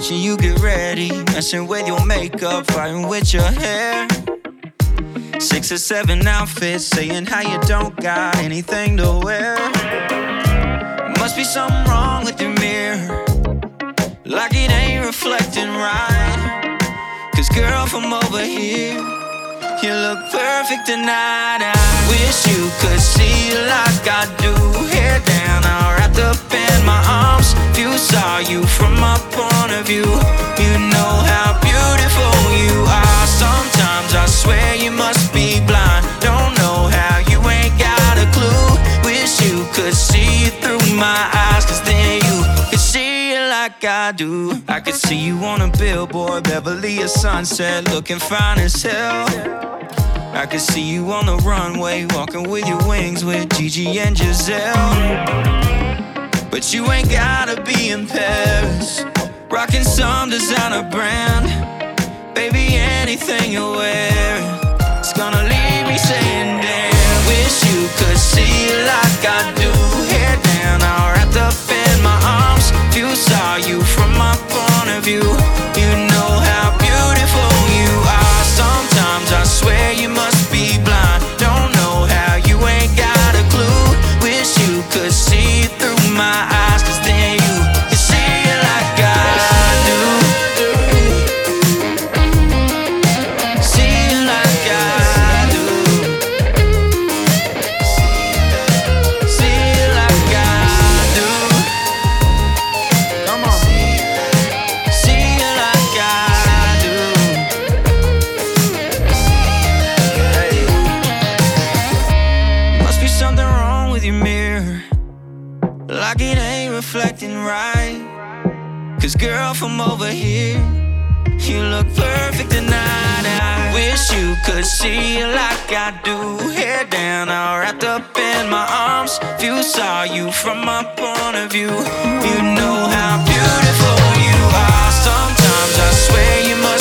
watching you get ready, messing with your makeup, fighting with your hair. 6 or 7 outfits, saying how you don't got anything to wear. Must be something wrong with your mirror, like it ain't reflecting right. Cause girl, from over here, you look perfect tonight. I wish you could see you like I do. Hair down, all wrapped up in my arms. If you saw you from my point of view, you know how beautiful you are. Sometimes I swear you must be blind. Don't know how you ain't got a clue. Wish you could see through my eyes, cause then you could see it like I do. I could see you on a billboard, Beverly or Sunset, looking fine as hell. I could see you on the runway, walking with your wings with Gigi and Giselle. But you ain't gotta be in Paris, rocking some designer brand. Baby, anything you're wearing, it's gonna leave me saying damn. Wish you could see it like I do. Hair down, all wrapped up in my arms. If you saw you from my point of view, you know how beautiful you are. Sometimes I swear you must be blind. Don't know how you ain't got a clue. Wish you could see through my eyes, cause then you can see it like I do. See it like I do. See it like I do. Come on. See it like I do. Must be something wrong with your mirror, like it ain't reflecting right. Cause girl, from over here, you look perfect tonight. I wish you could see it like I do. Hair down, all wrapped up in my arms. If you saw you from my point of view, you know how beautiful you are. Sometimes I swear you must